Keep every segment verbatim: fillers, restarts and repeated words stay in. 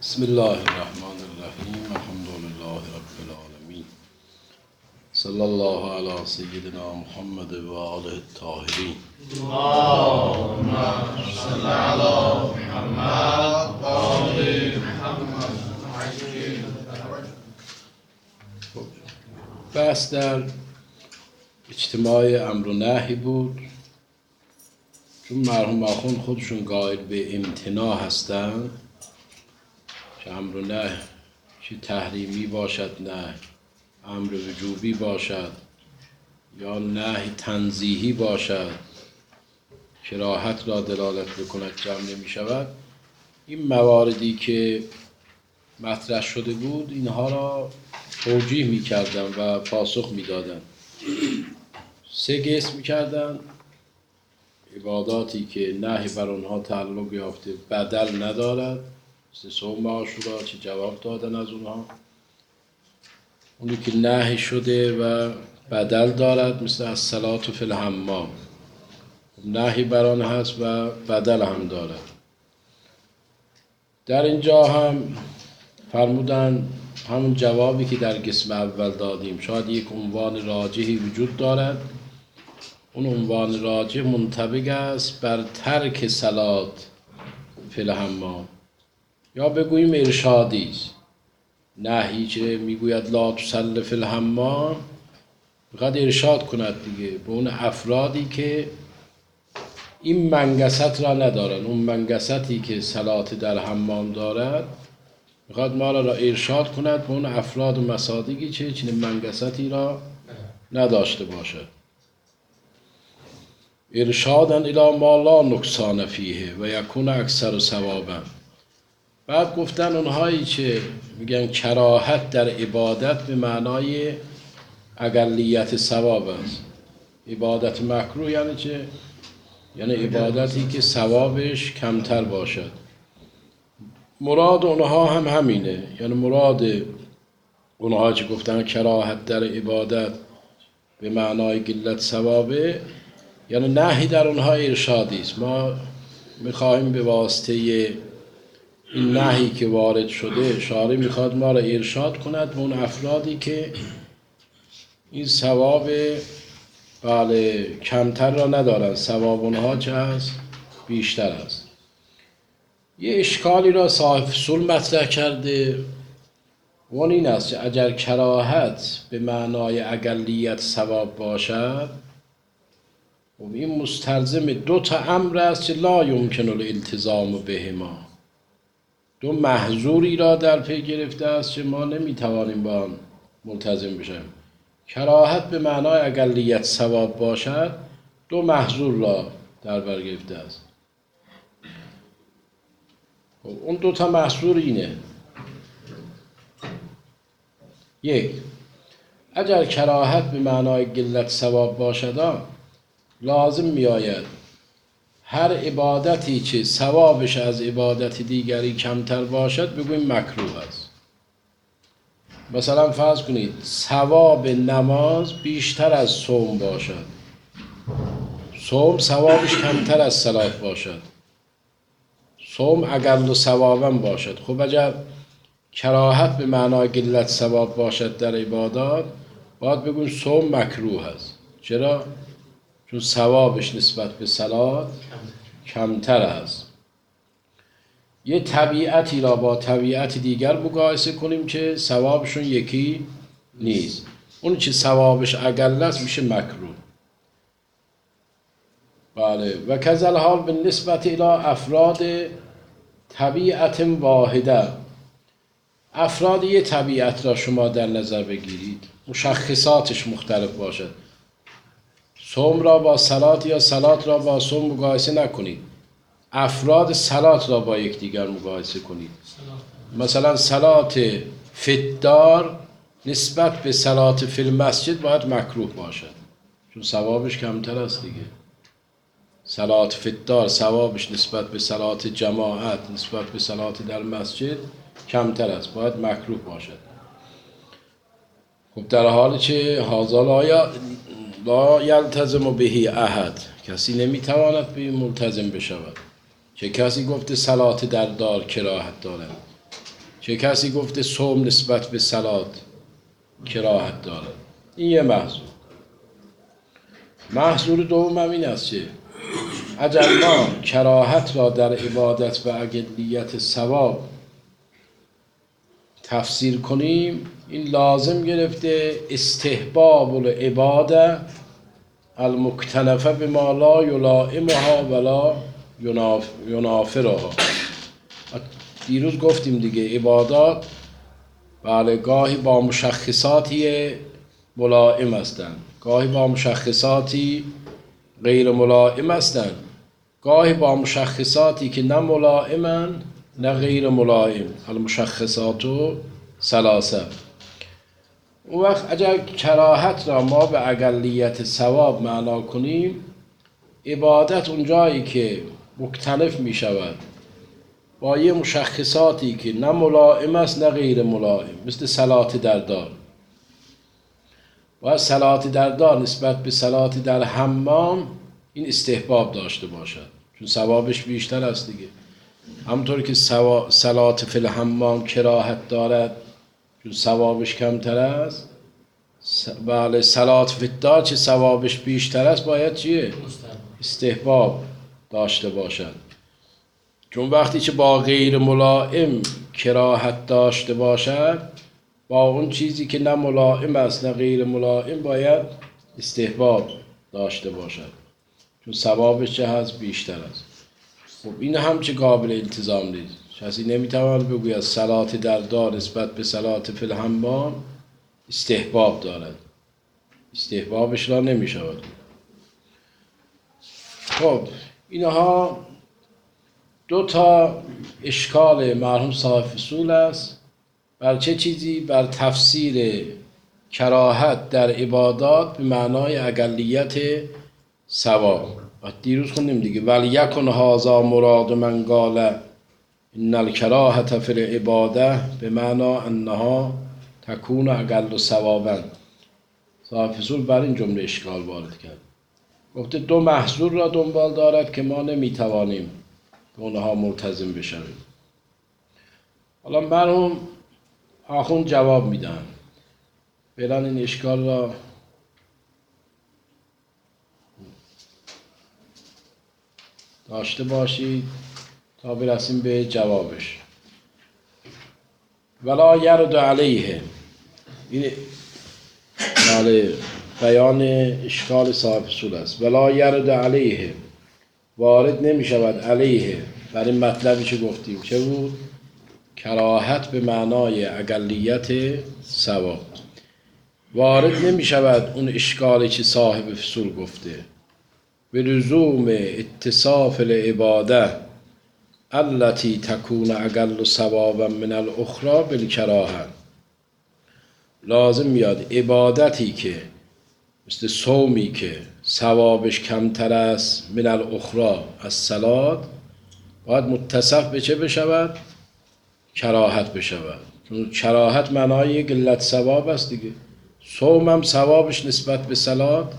بسم الله الرحمن الرحیم الحمد لله رب العالمین صلی الله علی سیدنا محمد و آله الطاهرین. اللهم صل على محمد و آل محمد. بحث در اجتماع امر و نهی بود، چون مرحوم آخوند خودشون قائل به امتناع هستند که امر و نهی چه تحریمی باشد، نه امر وجوبی باشد یا نهی تنزیهی باشد، کراهت را دلالت بکند جمع نمی شود. این مواردی که مطرح شده بود اینها را توجیه می کردن و پاسخ می دادن. سه قسم می کردن: عباداتی که نهی بر آنها تعلق یافته بدل ندارد، مثل صوم و عاشورا، چه جواب دادن از اونها. اونی که نهی شده و بدل دارد، مثل الصلاة فی الحمام، نهی بر آن هست و بدل هم دارد. در اینجا هم فرمودن همون جوابی که در قسم اول دادیم، شاید یک عنوان راجحی وجود دارد، اون عنوان راجح منطبق است بر ترک صلاة فی الحمام، یا بگوییم ارشادی است. نهی که میگوید لا تصلی فی الحمام فقط ارشاد کند دیگه به اون افرادی که این منگست را ندارن، اون منگستی که صلات در حمام دارد میخواد ما را ارشاد کند به اون افراد و مصادیقی که چنین منگستی را نداشته باشد. ارشادا الی ما لا نقصان فیه و یکون اکثر ثوابا. بعد گفتن اونهایی که میگن کراهت در عبادت به معنای اقلیت ثواب است. عبادت مکروه یعنی چه؟ یعنی عبادتی که ثوابش کمتر باشد. مراد اونها هم همینه، یعنی مراد اونها که گفتن کراهت در عبادت به معنای قلت ثوابه، یعنی نهی در اونها ارشادی است. ما میخواهیم به واسطه این نهی که وارد شده، شارع میخواد ما را ارشاد کند به اون افرادی که این ثواب بله کمتر را ندارن، ثواب اونها چه است؟ بیشتر است. یه اشکالی را صاحب فصول مطرح کرده و اون این است که اگر کراهت به معنای اقلیت ثواب باشد، و این مستلزم دو تا امر است که لا یمکن الالتزام بهما، دو محظوری را در پی گرفته است که ما نمیتوانیم با آن ملتزم بشیم. کراهت به معنای اقلیت ثواب باشد، دو محظور را در بر گرفته است. اون دو تا محظور اینه: یک، اگر کراهت به معنای قلت ثواب باشد، لازم می آید هر عبادتی که ثوابش از عبادت دیگری کمتر باشد بگوییم مکروه است. مثلا فرض کنید ثواب نماز بیشتر از صوم باشد، صوم ثوابش کمتر از صلات باشد، صوم اقل ثوابا باشد. خب اگر کراهت به معنای قلت ثواب باشد در عبادات، باید بگوییم صوم مکروه است. چرا؟ چون ثوابش نسبت به صلات کمتر است. یه طبیعتی را با طبیعت دیگر مقایسه کنیم که ثوابشون یکی نیست، اون که ثوابش اقل است میشه مکروه. بله. و کذل حال به نسبت الی افراد طبیعت واحده. افراد یه طبیعت را شما در نظر بگیرید، مشخصاتش مختلف باشد. صوم را با صلات یا صلات را با صوم مقایسه نکنید، افراد صلات را با یکدیگر مقایسه کنید. مثلا صلات فی الدار نسبت به صلات فی المسجد باید مکروه باشد، چون ثوابش کمتر است دیگه. صلات فی الدار ثوابش نسبت به صلات جماعت، نسبت به صلات در مسجد کمتر است، باید مکروه باشد. خب در حالی که هذا لا لا یلتزم به احد، کسی نمیتواند به این ملتزم بشود که کسی گفته صلات در دار کراهت دارد. که کسی گفته صوم نسبت به صلات کراهت دارد. این یه محظور. محظور دوم هم این است که اگر ما کراهت را در عبادت و اقلیت ثواب تفسیر کنیم، این لازم گرفته استحباب العباده المکتنفه بما لا یلائمها ولا ینافرها. دیروز گفتیم دیگه عبادات بله گاهی با مشخصاتی ملائم هستند، گاهی با مشخصاتی غیر ملائم هستند، گاهی با مشخصاتی که نه ملائمن نه غیر ملائم. المشخصات و ثلاثه. اون وقت اگر کراهت را ما به اقلیت ثواب معنا کنیم، عبادت اونجایی که مختلف می شود با یه مشخصاتی که نه ملائم است نه غیر ملائم، مثل صلات در دار. و صلات در دار نسبت به صلات در حمام این استحباب داشته باشد، چون ثوابش بیشتر است دیگه. همونطور که صلات فی الحمام کراهت دارد چون ثوابش کمتر است، بله صلات فی الدار چه ثوابش بیشتر است باید چیه؟ استحباب داشته باشد. چون وقتی که با غیر ملائم کراهت داشته باشد، با اون چیزی که نه ملائم است نه غیر ملائم باید استحباب داشته باشد، چون ثوابش چه هست؟ بیشتر است. خب این هم چه قابل التزام نیست. کسی نمیتواند بگوید صلات در دار نسبت به صلات فی الحمام استحباب دارد، استحبابش را نمیشود. خب اینها دو تا اشکال مرحوم صاحب فصول است. بر چه چیزی؟ بر تفسیر کراهت در عبادات به معنای اقلیت ثواب. و دیروز خوندیم دیگه ولیکن هذا مراد من قال ان الکراهة فی العباده به معنا انها تکون اقل ثوابا. صاحب فصول بر این جمله اشکال وارد کرد. گفته دو محظور را دنبال دارد که ما نمیتوانیم به اونها ملتزم بشویم. حالا مرحوم آخوند جواب میدن. فعلا این اشکال را داشته باشید تا برسیم به جوابش. ولا یرد علیه، این بله بیان اشکال صاحب فصول است. ولا یرد علیه، وارد نمی شود علیه بر این مطلبی که گفتیم چه بود؟ کراهت به معنای اقلیت ثواب. وارد نمی شود اون اشکالی که صاحب فصول گفته به لزوم اتصاف العباده التي تكون اقل ثوابا من الاخرى بالکراهه. لازم میاد عبادتی که مثل صومی که ثوابش کمتر است من الاخرى از صلات باید متصف به چه بشود؟ کراهت بشود. چون کراهت معنای قلت ثواب است دیگه. صوم هم ثوابش نسبت به صلات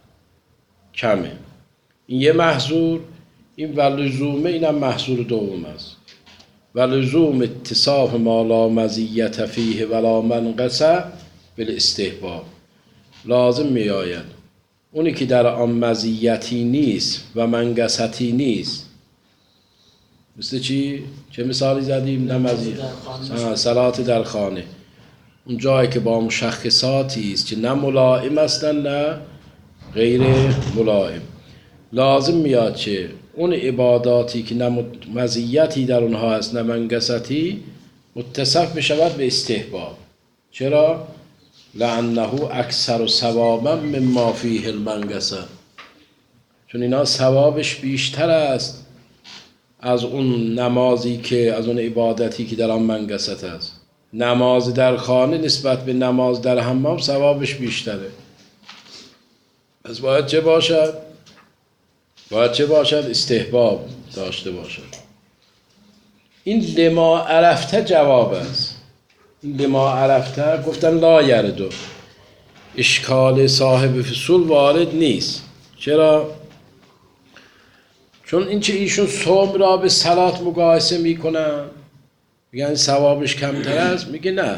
کمه. این یه محظور. این ولزومه اینم محظور دوم است. ولزوم اتصاف ما لا مزیت فیه ولا منقص بالاستحباب. لازم می آید اونی که در آن مزیتی نیست و منقصتی نیست. مثل چی؟ چه مثالی زدیم؟ نه مزیت صلات در خانه، اون جایی که با مشخصاتی است که نه ملائم هستن نه غیر ملائم. لازم میاد که اون عباداتی که نه مزیتی در اونها هست نه منقصتی متصف بشود به استحباب. چرا؟ لانه اکثر ثوابا مما فیه المنقصه، چون اینا ثوابش بیشتر است از اون نمازی که از اون عبادتی که در آن منقصت است. نماز در خانه نسبت به نماز در حمام ثوابش بیشتره. پس باید چه باشد؟ باید چه باشد؟ استحباب داشته باشد. این لما عرفته جواب است. این لما عرفته گفتن لا یردو، اشکال صاحب فصول وارد نیست. چرا؟ چون این چه ایشون صوم را به صلات مقایسه میکنن، میگن ثوابش کمتر است. میگه نه،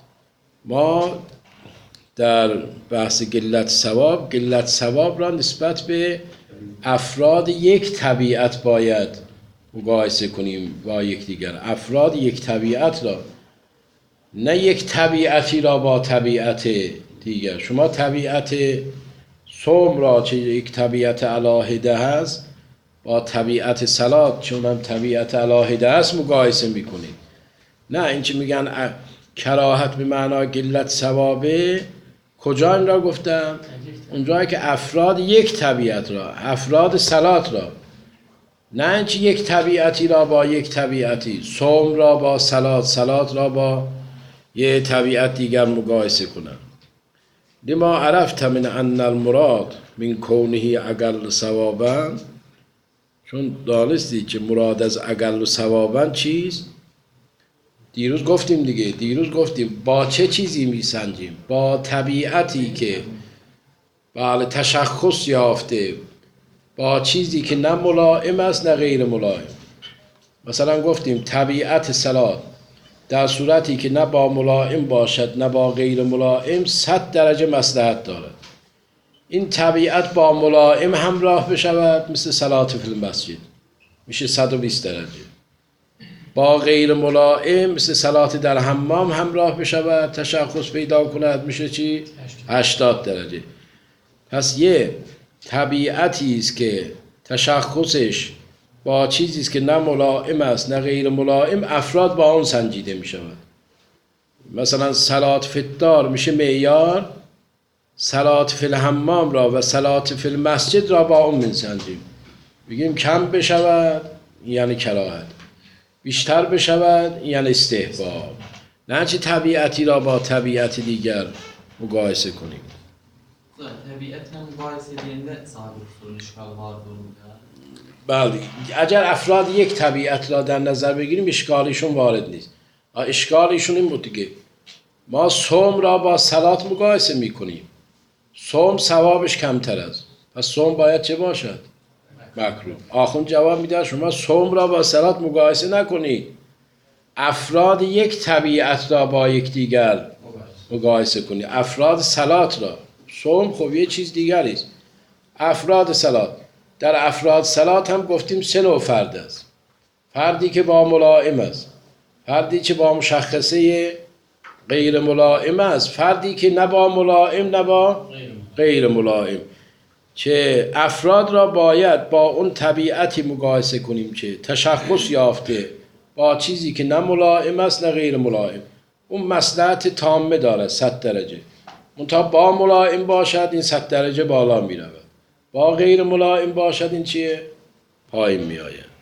ما در بحث گلت ثواب، گلت ثواب را نسبت به افراد یک طبیعت باید مقایسه کنیم با یکدیگر. افراد یک طبیعت را، نه یک طبیعتی را با طبیعت دیگر. شما طبیعت صوم را چه یک طبیعت علاهده هست با طبیعت صلات چون هم طبیعت علاهده هست مقایسه میکنید. نه، این چه میگن کراهت به معنای گلت ثوابه، کجا این را گفتم؟ اونجایی که افراد یک طبیعت را، افراد صلات را، نه اینکه یک طبیعتی را با یک طبیعتی، صوم را با صلات، صلات را با یک طبیعت دیگر مقایسه کنم. لما عرفت من ان المراد من کونه اقل ثوابا، چون دانستی که مراد از اقل ثوابا چیست؟ دیروز گفتیم دیگه، دیروز گفتیم با چه چیزی میسنجیم؟ با طبیعتی که بله تشخص یافته، با چیزی که نه ملائم است نه غیر ملائم. مثلا گفتیم طبیعت صلات در صورتی که نه با ملائم باشد نه با غیر ملائم صد درجه مصلحت دارد. این طبیعت با ملائم همراه بشود مثل صلات فی المسجد میشه صد و بیست درجه، با غیر ملائم مثل صلات در حمام همراه بشود تشخص پیدا کند میشه چی؟ هشتاد درجه. پس یه طبیعتی است که تشخصش با چیزی است که نه ملائم است نه غیر ملائم، افراد با اون سنجیده می شود. مثلا صلات فی الدار میشه معیار، صلات فی الحمام را و صلات فی المسجد را با اون میسنجیم. بگیم کم بشود یعنی کراهت، بیشتر بشود یعنی استحباب. نه چه طبیعتی را با طبیعت دیگر مقایسه کنیم. طبیعت هم مقایسه دینده صاحب اصول اشکال وارد می‌کنه. بله، اگر افراد یک طبیعت را در نظر بگیریم اشکالیشون وارد نیست. اشکالیشون این بود دیگه، ما صوم را با صلات مقایسه میکنیم، صوم ثوابش کمتر است، پس صوم باید چه باشد؟ مکروه. آخوند جواب میده شما صوم را با صلات مقایسه نکنید، افراد یک طبیعت را با یک دیگر مقایسه کنید. افراد صلات را، صوم خب یه چیز دیگری است. افراد صلات، در افراد صلات هم گفتیم سه نوع فرد است. فردی که با ملائم است، فردی که با مشخصه غیر ملائم است، فردی که نه با ملائم نه با غیر ملائم. که افراد را باید با اون طبیعتی مقایسه کنیم که تشخص یافته با چیزی که نه ملائم است نه غیر ملائم، اون مصلحت تامه داره صد درجه. منتها با ملائم باشد این صد درجه بالا می رود، با غیر ملائم باشد این چیه؟ پایین می آید.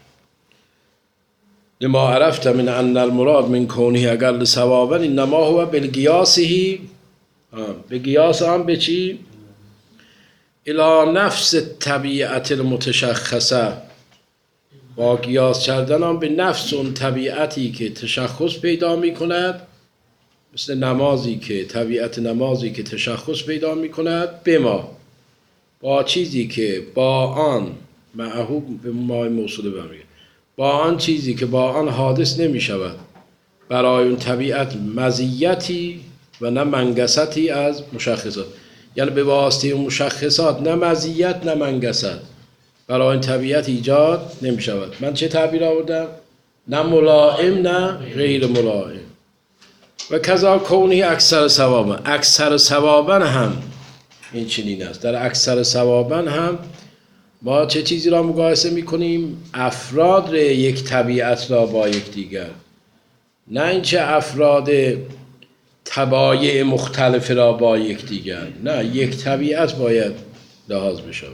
لما عرفت من ان المراد من کونه اقل ثوابا انما هو بالقیاسه، به قیاس هم به چی؟ الی نفس طبیعت المتشخصه، با قیاس کردن هم به نفس اون طبیعتی که تشخص پیدا می کند، مثل نمازی که طبیعت نمازی که تشخص پیدا می کند به ما، با چیزی که با آن معهو به ما موصوله برمیگه، با آن چیزی که با آن حادث نمی شود برای اون طبیعت مزیتی و نه منگستی از مشخصات. یعنی به واسطه اون مشخصات نه مزیت نه منگست برای این طبیعت ایجاد نمی شود. من چه تعبیر آوردم؟ نه ملائم نه غیر ملائم. و کذا کونی اکثر ثوابا، اکثر ثوابا هم این چنین است. در اکثر ثوابا هم ما چه چیزی را مقایسه می کنیم؟ افراد یک طبیعت را با یک دیگر، نه اینکه افراد طبایع مختلف را با یک دیگر، نه یک طبیعت باید لحاظ بشود.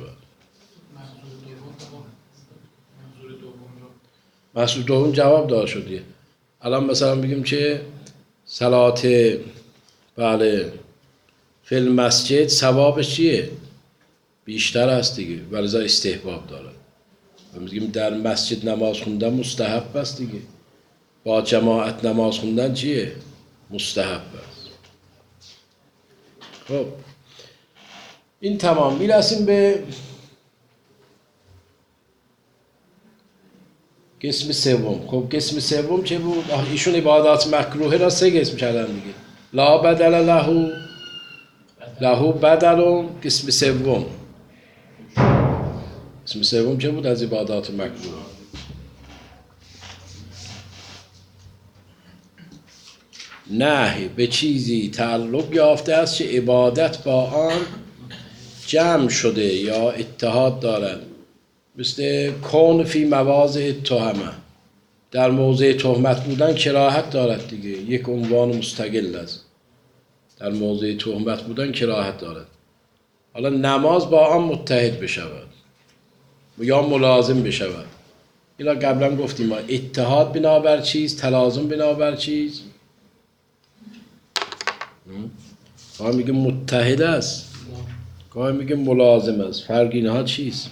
محصول دوم جواب دار شدیه. الان مثلا بگیم که صلات بله فی المسجد ثوابش چیه؟ بیشتر است دیگه، ولذا استحباب داره. میگیم در مسجد نماز خوندن مستحب است دیگه، با جماعت نماز خوندن چیه؟ مستحب است. خب این تمام. میرسیم به قسم سوم. خب قسم سوم چه بود؟ آه، ایشون عبادات مکروه را سه قسم کردن دیگه. لا بدل له، له بدل. قسم سوم، قسم سوم چه بود از عبادات مکروه؟ نهی به چیزی تعلق یافته است که عبادت با آن جمع شده یا اتحاد دارد، مثل کون فی مواضع تهمه، در موضع تهمت بودن کراهت دارد دیگه، یک عنوان مستقل است. در موضع تهمت بودن کراهت دارد. حالا نماز با آن متحد بشود یا ملازم بشود. اینا قبلا گفتیم ما اتحاد بنابر چیز، تلازم بنابر چیز. گاهی میگه متحد است، گاهی میگه ملازم است. فرق اینها چیست؟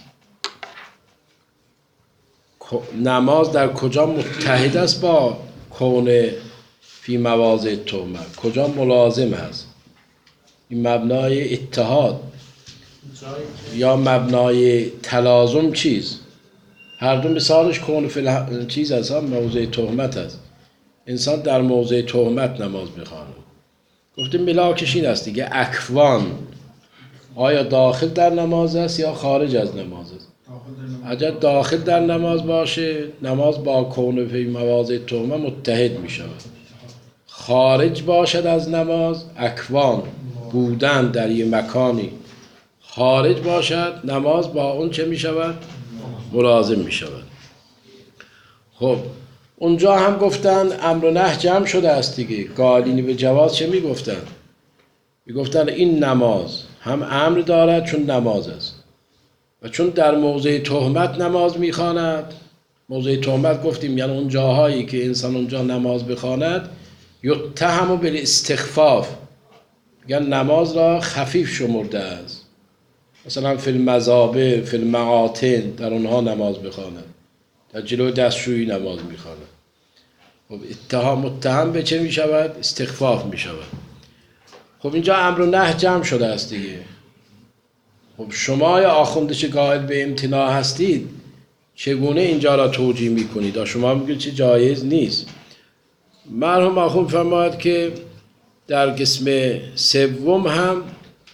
نماز در کجا متحد است با کون فی مواضع تهمه، کجا ملازم هست؟ این مبنای اتحاد یا مبنای تلازم چیز؟ هر دو مثالش کون فی الح... چیز هست، موضع تهمت هست. انسان در موضع تهمت نماز میخواند. گفتیم ملاکش این است دیگه، اکوان آیا داخل در نماز است یا خارج از نماز است؟ اگر داخل در نماز باشه، نماز با کون فی مواضع تهمه متحد می شود. خارج باشد از نماز، اکوان بودن در یه مکانی خارج باشد، نماز با اون چه می شود؟ ملازم می شود. خب اونجا هم گفتن امر و نهی جمع شده است دیگه. قائلین به جواز چه می گفتن؟ می گفتن این نماز هم امر دارد چون نماز است و چون در موضع تهمت نماز میخواند. موضع تهمت گفتیم یعنی اون جاهایی که انسان اونجا نماز بخواند یتهم بالاستخفاف، یعنی نماز را خفیف شمرده است. مثلا فی المزابل، فی المعاطن، در اونها نماز بخواند، در جلو دستشویی نماز میخواند. خب اتهام متهم به چه میشود؟ استخفاف میشود. خب اینجا امر و نهی جمع شده است دیگه. خب شما یا آخوندش قائل به امتناع هستید، چگونه اینجا را توجیه میکنید؟ شما میگید چه جایز نیست. مرحوم آخوند فرماید که در قسم سوم هم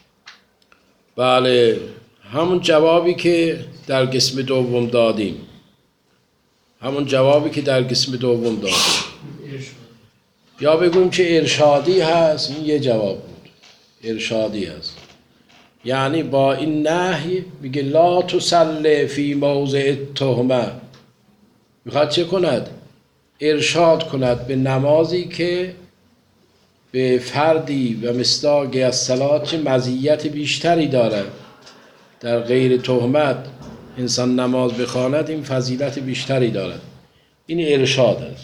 بله همون جوابی که در قسم دوم دادیم، همون جوابی که در قسم دوم دادیم، یا بگویم که ارشادی هست. این یه جواب بود، ارشادی هست. یعنی با این نهی میگه لا تصلی فی موضع تهمه، میخواد چه کند؟ ارشاد کند به نمازی که به فردی و مصداق از صلات چه مزیت بیشتری دارد. در غیر تهمت انسان نماز بخواند این فضیلت بیشتری دارد. این ارشاد است.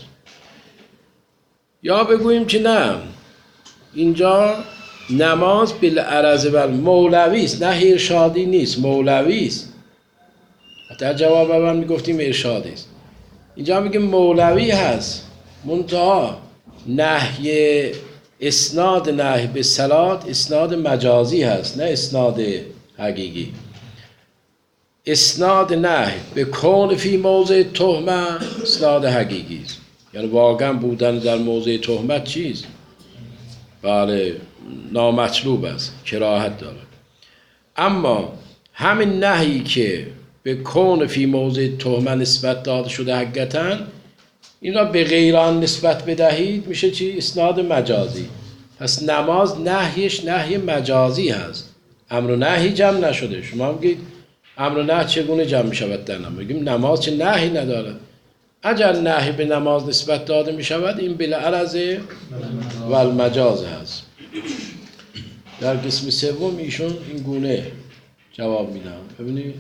یا بگوییم که نه، اینجا نماز بالعرض بر مولوی است، نه ارشادی نیست، مولوی است. در جواب اول میگفتیم ارشادی است، اینجا میگه مولوی هست. منتها نهی اسناد نهی به صلات اسناد مجازی هست، نه اسناد حقیقی. اسناد نهی به کون فی موضع تهمه اسناد حقیقی است، یعنی واقعا بودن در موضع تهمت چیز؟ بله نامطلوب است، کراهت دارد. اما همین نهی که به کون فی موضع تهمه نسبت داده شده حقیقتاً، این را به غیران نسبت بدهید میشه چی؟ اسناد مجازی. پس نماز نهیش نهی مجازی هست، امر و نهی جمع نشده. شما میگید امر و نهی چگونه جمع میشود در نماز؟ میگیم نماز چه نهی ندارد. اگر نهی به نماز نسبت داده میشود این بالعرض و المجاز هست. در قسم سوم ایشون این گونه جواب میدن. ببینید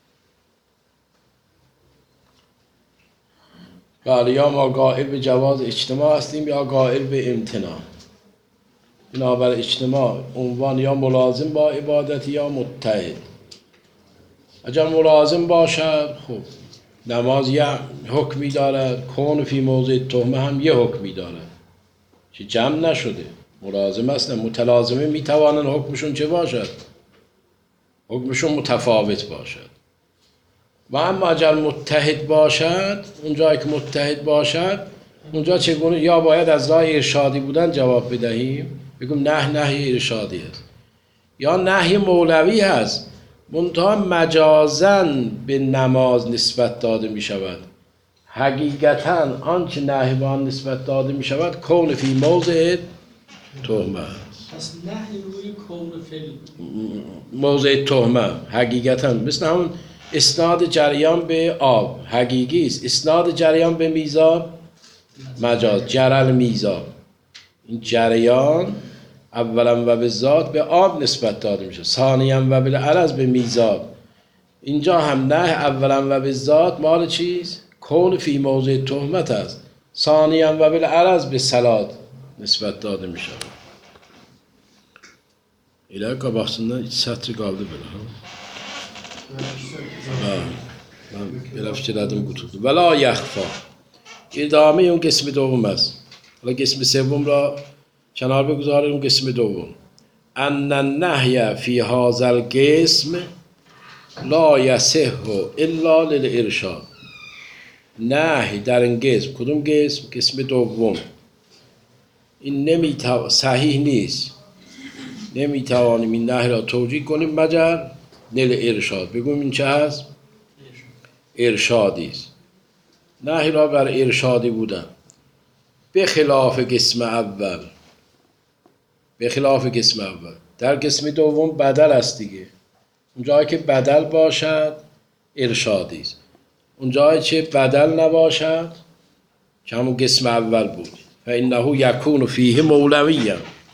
بله، یا ما قائل به جواز اجتماع هستیم یا قائل به امتناع. بنابر اجتماع عنوان یا ملازم با عبادت یا متحد. اگر ملازم باشد خب نماز یه حکمی دارد، کون فی موضع تهمه هم یه حکمی دارد که جمع نشده، ملازم هستن. متلازمه میتوانن حکمشون چه باشد؟ حکمشون متفاوت باشد. و اما اگر متحد باشد، اونجایی که متحد باشد اونجا چگونه؟ یا باید از راه ارشادی بودن جواب بدهیم، بگم نه نهی ارشادی است، یا نهی مولوی هست منتها مجازن به نماز نسبت داده می شود. حقیقتا آنچه نهی به آن نسبت داده می شود کون فی موضع تهمه است. پس نهی روی کون فعل موضع تهمه حقیقتا مثل همون اسناد جریان به آب حقیقی است، اسناد جریان به میزاب مجاز. جرل میزاب، این جریان اولا و به ذات به آب نسبت داده میشه، ثانیا و بالعرض به میزاب. اینجا هم نه اولا و به ذات مال چیز کون فی موضع تهمت است، ثانیا و بالعرض به صلات نسبت داده میشه. اینا که بحثنا hiç satır kaldı böyle ha. من برفتیردم گوتود ولا یخفا. ادامه اون قسم دوم است. حالا قسم سوم را کنار بگذاریم. اون قسم دوم ان النهی فی هذا القسم لا یصح الا للارشاد. نهی در این قسم، کدوم قسم؟ قسم دوم، این نمیتوان، صحیح نیست، نمیتوانیم این نهی را توجیه کنیم مگر نل ارشاد. بگویم این چه هست؟ ارشادی است. نهی را بر ارشادی بودن. به خلاف قسم اول، به خلاف قسم اول در قسم دوم بدل است دیگه. اونجایی که بدل باشد ارشادی است، اونجایی که بدل نباشد که همون قسم اول بود فانه یکون فیه مولوی.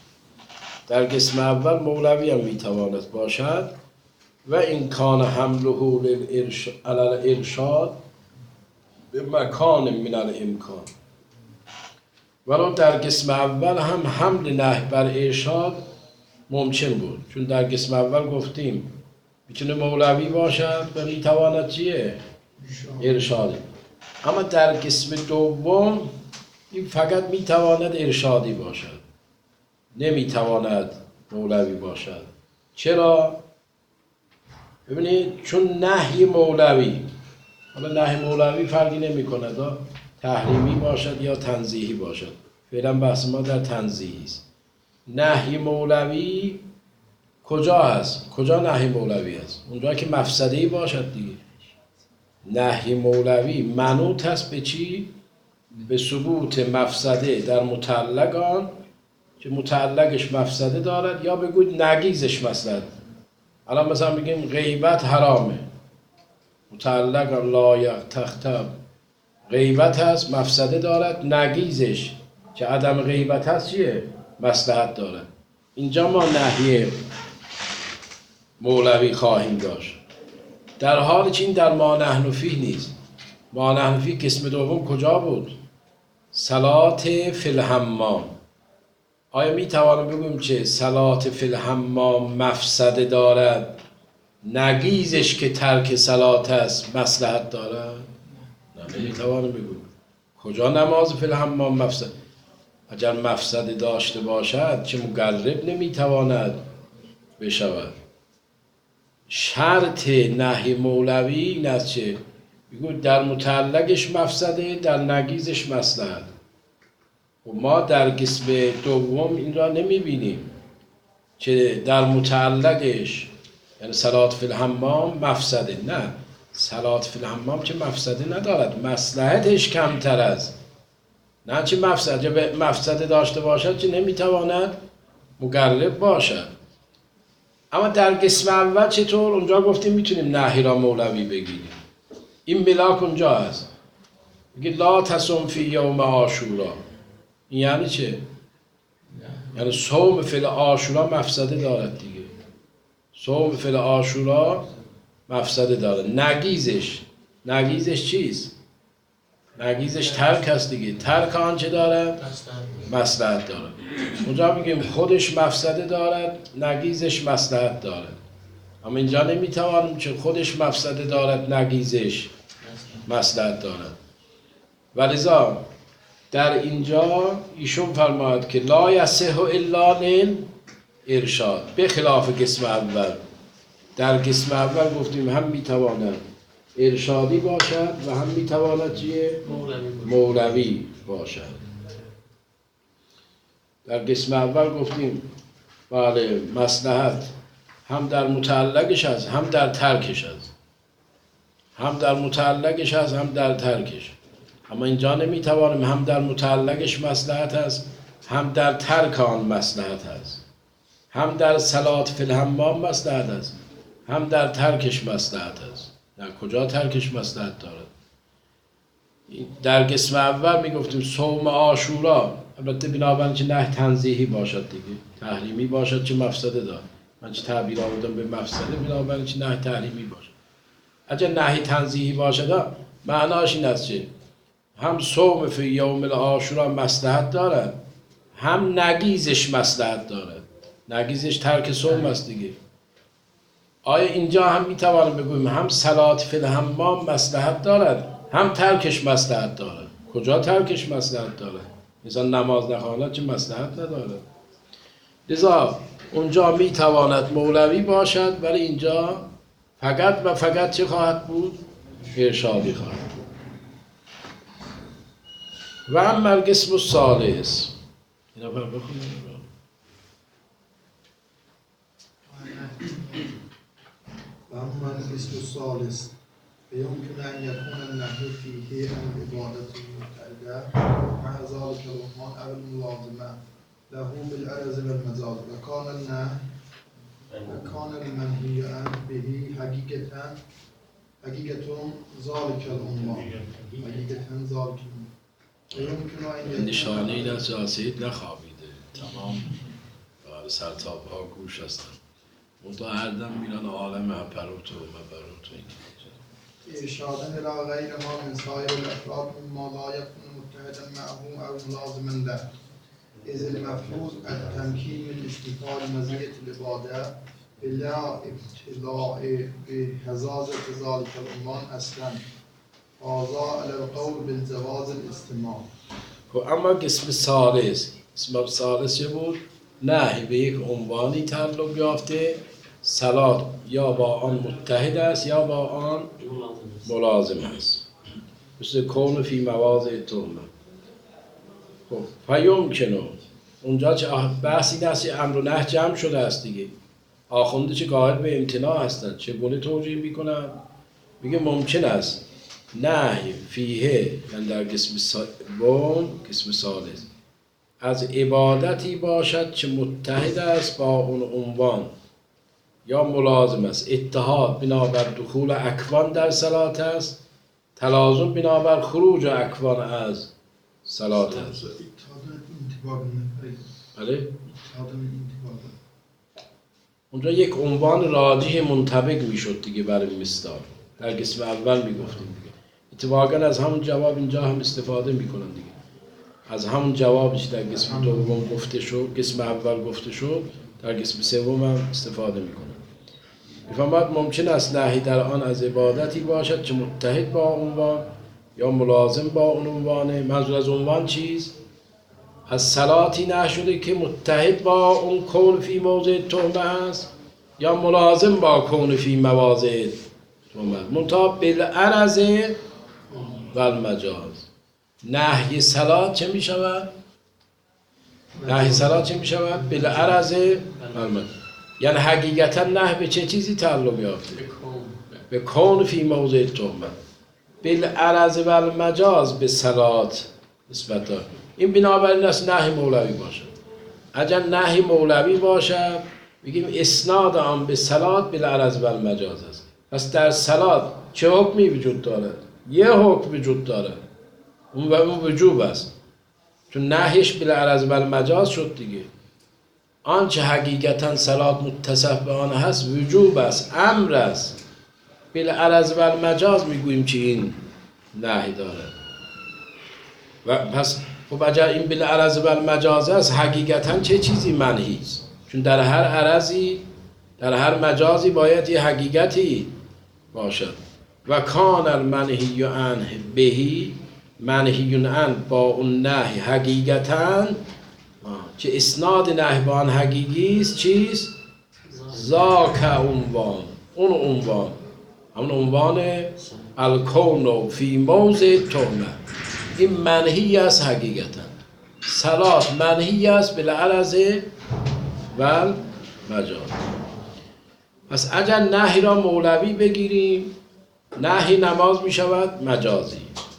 در قسم اول مولوی هم میتواند باشد و این کان حمله علی الارشاد به مکان من الامکان. ولی در قسم اول هم حمل نهی بر ارشاد ممکن بود، چون در قسم اول گفتیم میتونه مولوی باشد و میتواند چیه؟ ارشادی. اما در قسم دوم این فقط میتواند ارشادی باشد، نمیتواند مولوی باشد. چرا؟ ببینید چون نهی مولوی، حالا نهی مولوی فرقی نمی کند تحریمی باشد یا تنزیهی باشد، فعلا بحث ما در تنزیهی است. نهی مولوی کجا هست؟ کجا نهی مولوی است؟ اونجا که مفسده‌ای باشد دیگه. نهی مولوی منوط هست به چی؟ به ثبوت مفسده در متعلق آن که متعلقش مفسده دارد، یا بگوید نگیزش مصلحت. الان مثلا بگیم غیبت حرامه، متعلق آن لا یغتب غیبت هست مفسده دارد، نگیزش که عدم غیبت هست چیه؟ مصلحت دارد. اینجا ما نهی مولوی خواهیم داشت، در حالی که این در ما نحن فیه نیست. ما نحن فیه قسم دوم کجا بود؟ صلات فی الحمام. آیا می توانم بگویم که صلات فی الحمام مفسده دارد، نگیزش که ترک صلات است مصلحت دارد؟ نه، نمی توانم بگویم. کجا نماز فی الحمام مفسد؟ اگر مفسده داشته باشد چه مقرب نمی تواند بشود. شرط نهی مولوی این است چه؟ بگو در متعلقش مفسده، در نگیزش مصلحت. و ما در قسم دوم این را نمی بینیم که در متعلقش یعنی صلات فی الحمام مفسده. نه، صلات فی الحمام که مفسده ندارد، مصلحتش کمتر است. نه چه مفسده، به مفسده داشته باشد که نمیتواند مقرب باشد. اما در قسم اول چطور؟ اونجا گفتیم میتونیم نهی را مولوی بگیریم. این ملاک اونجا هست، میگه لا تصم فی یوم عاشورا. این یعنی چه؟ یعنی صوم فی عاشورا مفسده دارد دیگه. صوم فی عاشورا مفسده دارد. نگیزش، نگیزش چیست؟ نگیزش ترک هست دیگه. ترک آن چه دارد؟ مصلحت دارد. اونجا میگیم خودش مفسده دارد، نگیزش مصلحت دارد. اما اینجا نمیتوانیم که خودش مفسده دارد، نگیزش مصلحت دارد. ولذا در اینجا ایشون فرماید که لا یصح الا للارشاد، به خلاف قسم اول. در قسم اول گفتیم هم میتواند ارشادی باشد و هم میتواند چیه؟ مولوی باشه. مولوی باشد. در قسم اول گفتیم بله مصلحت هم در متعلقش هست هم در ترکش هست، هم در متعلقش هست هم در ترکش. اما اینجا نمیتوانیم هم در متعلقش مصلحت هست هم در ترک آن مصلحت هست، هم در صلات فی الحمام مصلحت هست هم در ترکش مصلحت هست. در کجا ترکش مصلحت دارد؟ در قسم اول میگفتیم صوم عاشورا، البته بنابراین چه نه تنزیهی باشد دیگه، تحریمی باشد چه مفسده دار. من چه تعبیر آوردم به مفسده، بنابراین چه نه تحریمی باشد. اگر نهی تنزیهی باشد معناش این است که هم صوم فی یوم العاشورا مصلحت دارد هم نگیزش مصلحت دارد. نگیزش ترک صوم است دیگه. آیا اینجا هم میتوانیم بگوییم هم صلات فی الحمام مصلحت دارد هم ترکش مصلحت دارد؟ کجا ترکش مصلحت دارد؟ مثلا نماز نخواند چه مصلحت ندارد. لذا اونجا میتواند مولوی باشد ولی اینجا فقط و فقط چه خواهد بود؟ ارشادی خواهد بود. و اما القسم الثالث، اینا پر بخونیم. وأما القسم الثالث فيمكن أن يكون النهي فيه عن عبادة المبتدع مع ذلك الرحمن أو الملازمة له بالعرض والمجاز، وكان النهي وكان المنهي عنه به حقيقة حقيقة ذلك العنوان حقيقة ذلك العنوان ويمكن أن يكون نشانه این است که سید نخوابیده، تمام سرتاب ها گوش هستن. منطقه هر دم میرن عالم هپروتو و پروتو این إرشادا إلى غير ما من سائر الأفراد مما لا يكون متحدا معه أو ملازما له، إذ المفروض التمكين من استيفاء مزية العبادة بلا ابتلاء بهزازة ذلك العنوان أصلا، هذا على القول بالجواز الاستماع. اما قسم ثالث، قسم ثالث چه بود؟ نهی به یک عنوانی تعلق یافته، صلات یا با آن متحد است یا با آن ملازم است، مثل کون فی مواضع تهمه. خب فیمکنه اونجا چه بحثی دستی امر و نهی جمع شده است دیگه. آخونده چه قائل به امتناع هستند، چگونه توجیه میکنن؟ میگه ممکن است نهی فیه، یعنی در قسم سوم قسم ثالث، از عبادتی باشد که متحد است با اون عنوان یا ملازم است. اتحاد بنابر دخول اکوان در صلات است، تلازم بنابر خروج اکوان از صلات است. بله؟ اونجا یک عنوان راجح منطبق میشد دیگه برای مثال. در قسم اول میگفتیم دیگه. اتفاقا از همون جواب اینجا هم استفاده میکنن دیگه. از همون جوابش در قسم دوم گفته شد، قسم اول گفته شد، در قسم سوم هم استفاده میکنن. میفهمد ممکن است نهی در آن از عبادتی باشد که متحد با عنوان یا ملازم با اون عنوانه. منظور از عنوان چیز؟ از صلاتی نهی شده که متحد با اون کون فی موضع تهمه است یا ملازم با کون فی مواضع تهمه است، منتها بالعرض و المجاز. نهی صلات چه می شود؟ نهی صلات چه می شود؟ بالعرض و المجاز. یعنی حقیقتا نهی به چه چیزی تعلق یافته؟ به کون فی موضع تهمه. بالعرض و المجاز به صلات نسبت دارد. این بنابراین است نهی مولوی باشد. اگر نهی مولوی باشد بگیم اسناد آن به صلات بالعرض و المجاز است. پس در صلات چه حکمی وجود دارد؟ یه حکم وجود دارد، اون و اون وجوب است، چون نهیش بالعرض و المجاز شد دیگه. آنچه حقیقتا صلات متصف به آن هست وجوب است، امر است. بالعرض و المجاز میگوییم که این نهی دارد. و پس خب اگر این بالعرض و المجاز است حقیقتا چه چیزی منهی است؟ چون در هر عرضی، در هر مجازی باید یه حقیقتی باشد. و کان المنهی عنه بهی، منهی عنه با اون نهی حقیقتا که اسناد نهی با آن حقیقی است چیست؟ ذاک عنوان، اون عنوان، همون عنوان الکون فی موضع تهمه، این منهی است حقیقتا. صلات منهی است بالعرض و مجاز. پس اگر نهی را مولوی بگیریم، نهی نماز می شود مجازی.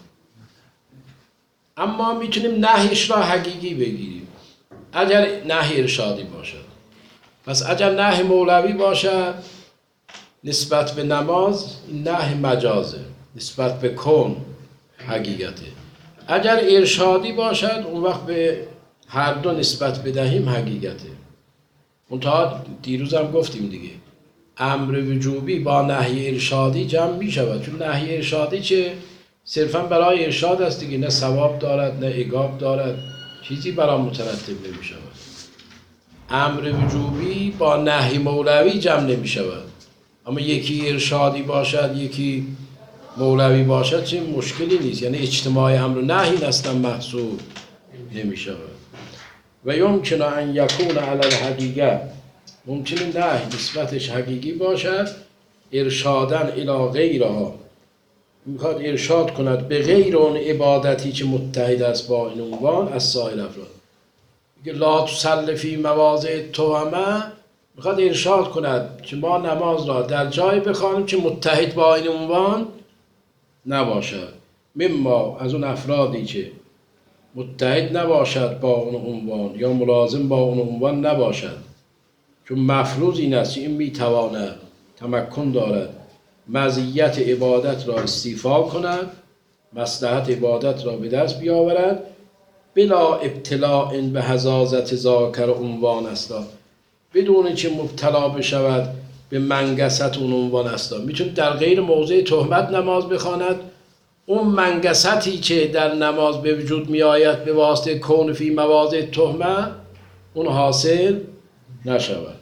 اما میتونیم نهیش را حقیقی بگیریم اگر نهی ارشادی باشد. پس اگر نهی مولوی باشد نسبت به نماز، این نهی مجازه، نسبت به کون حقیقته. اگر ارشادی باشد اون وقت به هر دو نسبت بدهیم حقیقته. منتها دیروز هم گفتیم دیگه، امر وجوبی با نهی ارشادی جمع می شود، چون نهی ارشادی چه؟ صرفا برای ارشاد است دیگه، نه ثواب دارد نه عقاب دارد، چیزی برای مترتب نمی شود. امر وجوبی با نهی مولوی جمع نمی شود، اما یکی ارشادی باشد یکی مولوی باشد چه مشکلی نیست، یعنی اجتماع امر و نهی اصلا محسوب نمی شود. و یمکن ان یکون علی الحقیقه، ممکنه نهی نسبتش حقیقی باشد، ارشادن الی غیرها، میخواد ارشاد کند به غیر اون عبادتی که متحد است با این عنوان از سایر افراد. میگه لا تصلی فی مواضع تهمه، میخواد ارشاد کند که ما نماز را در جای بخوانیم که متحد با این عنوان نباشد. مما، از اون افرادی که متحد نباشد با اون عنوان یا ملازم با اون عنوان نباشد، چون مفروض این است که این میتواند، تمکن دارد مزیت عبادت را استیفا کند، مصلحت عبادت را به دست بیاورد، بلا ابتلاء به حزازت ذاکر عنوان است، بدون که مبتلا بشود به منگست اون عنوان است. میتونه در غیر موضع تهمت نماز بخواند، اون منگستی که در نماز به وجود می آید به واسطه کون فی مواضع تهمه اون حاصل نشود.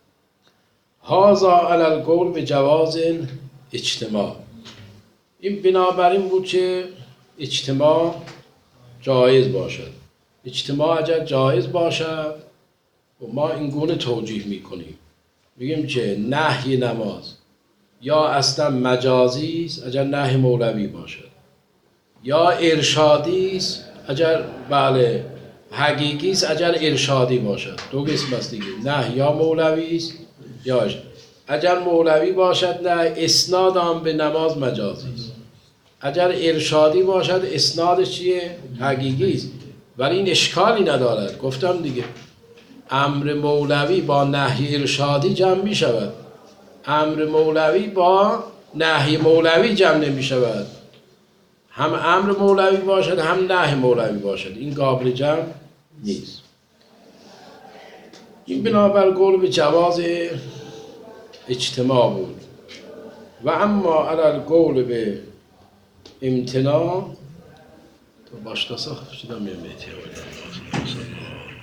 هذا علی القول به جواز اجتماع، این بنابراین بود که اجتماع جایز باشد. اجتماع اگر جایز باشد و ما این گونه توجیه میکنیم، میگیم که نهی نماز یا اصلا مجازی است اگر نهی مولوی باشد، یا ارشادی است اگر بله حقیقی است اگر ارشادی باشد. دو قسم است دیگه، نهی یا مولوی است یا ارشاد. اگر مولوی باشد نه اسناد آن به نماز مجازی است، اگر ارشادی باشد اسنادش چیه؟ حقیقی است. ولی این اشکالی ندارد، گفتم دیگه امر مولوی با نهی ارشادی جمع می شود، امر مولوی با نهی مولوی جمع نمی شود. هم امر مولوی باشد هم نهی مولوی باشد، این قابل جمع نیست. این بنابر قول به جواز اجتماع بود. و اما علی القول به امتناع تو başlasak şuradan bir metiye